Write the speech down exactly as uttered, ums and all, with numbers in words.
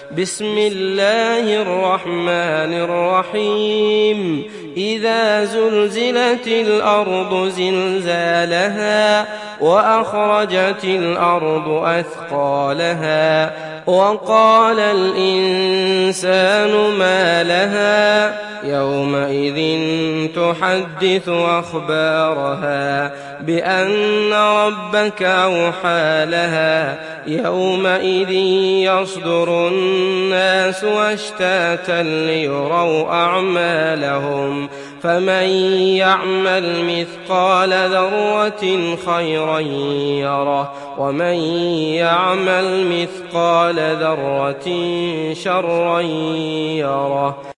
بسم الله الرحمن الرحيم إذا زلزلت الأرض زلزالها وأخرجت الأرض أثقالها وقال الإنسان ما لها يومئذ تحدث أخبارها بأن ربك أوحى لها يومئذ يصدر الناس أشتاتا ليروا أعمالهم فمن يعمل مثقال ذرة خيرا يره ومن يعمل مثقال ذرة شرا يره.